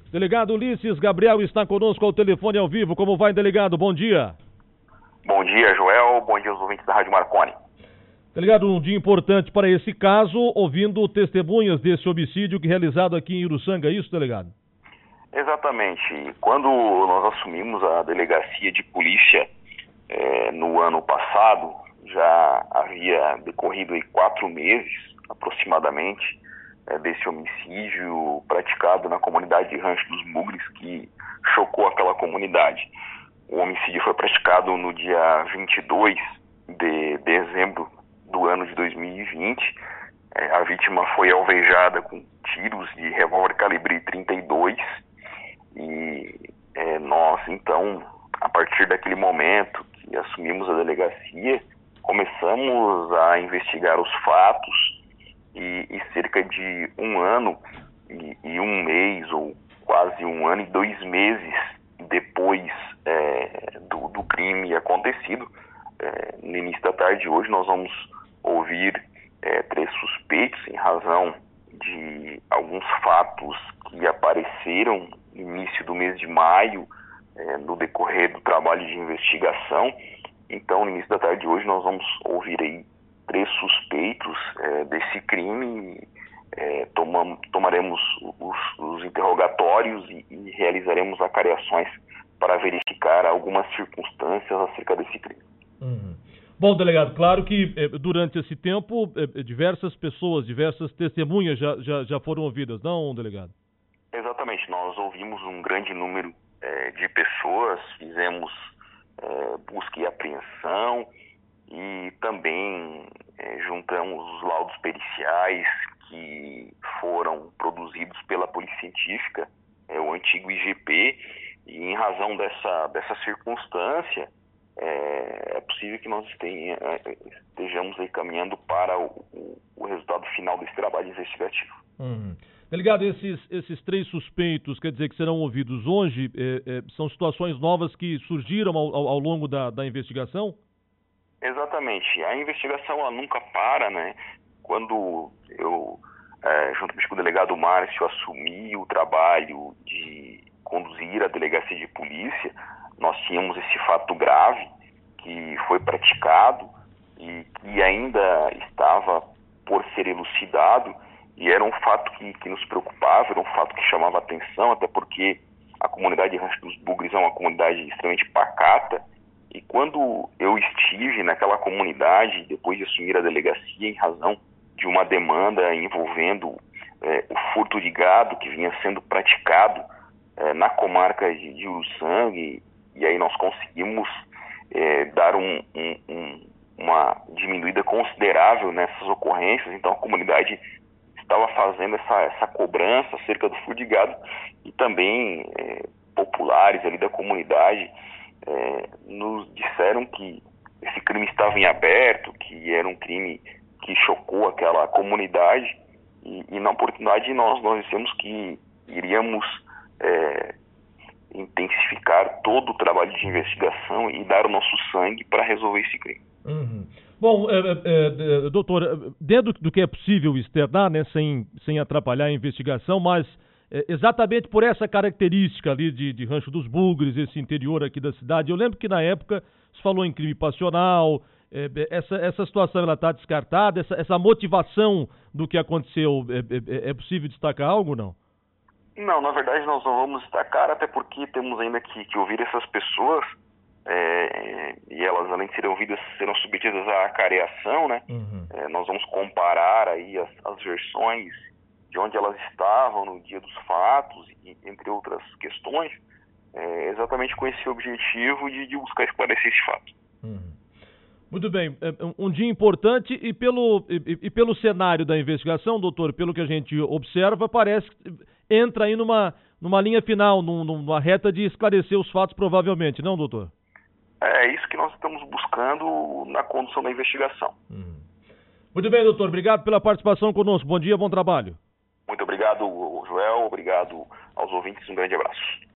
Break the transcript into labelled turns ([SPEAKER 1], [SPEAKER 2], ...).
[SPEAKER 1] Delegado Ulisses Gabriel está conosco ao telefone ao vivo. Como vai, delegado? Bom dia.
[SPEAKER 2] Bom dia, Joel. Bom dia aos ouvintes da Rádio Marconi.
[SPEAKER 1] Delegado, um dia importante para esse caso, ouvindo testemunhas desse homicídio que realizado aqui em Uruçanga, é isso, delegado?
[SPEAKER 2] Exatamente. Quando nós assumimos a delegacia de polícia no ano passado, já havia decorrido 4 meses, aproximadamente, desse homicídio praticado na comunidade de Rancho dos Bugres, que chocou aquela comunidade. O homicídio foi praticado no dia 22 de dezembro do ano de 2020. A vítima foi alvejada com tiros de revólver calibre 32 e nós, então, a partir daquele momento que assumimos a delegacia, começamos a investigar os fatos e cerca de 1 ano e 1 mês, ou quase 1 ano e 2 meses depois do crime acontecido, no início da tarde de hoje, nós vamos ouvir 3 suspeitos em razão de alguns fatos que apareceram no início do mês de maio, no decorrer do trabalho de investigação. Então, no início da tarde de hoje, nós vamos ouvir aí 3 suspeitos desse crime. Tomaremos os interrogatórios e realizaremos acariações para verificar algumas circunstâncias acerca desse crime.
[SPEAKER 1] Bom, delegado, claro que durante esse tempo diversas pessoas, diversas testemunhas já foram ouvidas, não, delegado?
[SPEAKER 2] Exatamente, nós ouvimos um grande número de pessoas, fizemos busca e apreensão e também juntamos os laudos periciais que foram produzidos pela Polícia Científica, o antigo IGP, e em razão dessa circunstância, é possível que nós estejamos aí caminhando para o resultado final desse trabalho investigativo.
[SPEAKER 1] Delegado, esses 3 suspeitos, quer dizer que serão ouvidos hoje, são situações novas que surgiram ao longo da investigação?
[SPEAKER 2] Exatamente. A investigação ela nunca para, né? Quando eu, juntamente com o delegado Márcio, assumi o trabalho de conduzir a delegacia de polícia, nós tínhamos esse fato grave que foi praticado e que ainda estava por ser elucidado, e era um fato que nos preocupava, era um fato que chamava atenção, até porque a comunidade de Rancho dos Bugres é uma comunidade extremamente pacata, e quando eu estive naquela comunidade, depois de assumir a delegacia, em razão de uma demanda envolvendo o furto de gado que vinha sendo praticado na comarca de Uruçanga, e aí nós conseguimos dar uma diminuída considerável nessas ocorrências. Então a comunidade estava fazendo essa cobrança acerca do furto de gado, e também populares ali da comunidade nos disseram que esse crime estava em aberto, que era um crime que chocou aquela comunidade, e na oportunidade nós dissemos que iríamos intensificar todo o trabalho de investigação e dar o nosso sangue para resolver esse crime.
[SPEAKER 1] Bom, doutor, dentro do que é possível externar, né, sem atrapalhar a investigação, mas exatamente por essa característica ali de Rancho dos Bugres, esse interior aqui da cidade, eu lembro que na época se falou em crime passional, essa situação ela está descartada, essa motivação do que aconteceu, é possível destacar algo, não?
[SPEAKER 2] Não, na verdade nós não vamos destacar, até porque temos ainda que ouvir essas pessoas, e elas, além de serem ouvidas, serão submetidas à acareação, né? Nós vamos comparar aí as versões de onde elas estavam no dia dos fatos, e entre outras questões, exatamente com esse objetivo de buscar esclarecer esse fato.
[SPEAKER 1] Muito bem, um dia importante, e pelo cenário da investigação, doutor, pelo que a gente observa, parece que entra aí numa linha final, numa reta de esclarecer os fatos, provavelmente, não, doutor?
[SPEAKER 2] É isso que nós estamos buscando na condução da investigação.
[SPEAKER 1] Muito bem, doutor, obrigado pela participação conosco, bom dia, bom trabalho.
[SPEAKER 2] Muito obrigado, Joel, obrigado aos ouvintes, um grande abraço.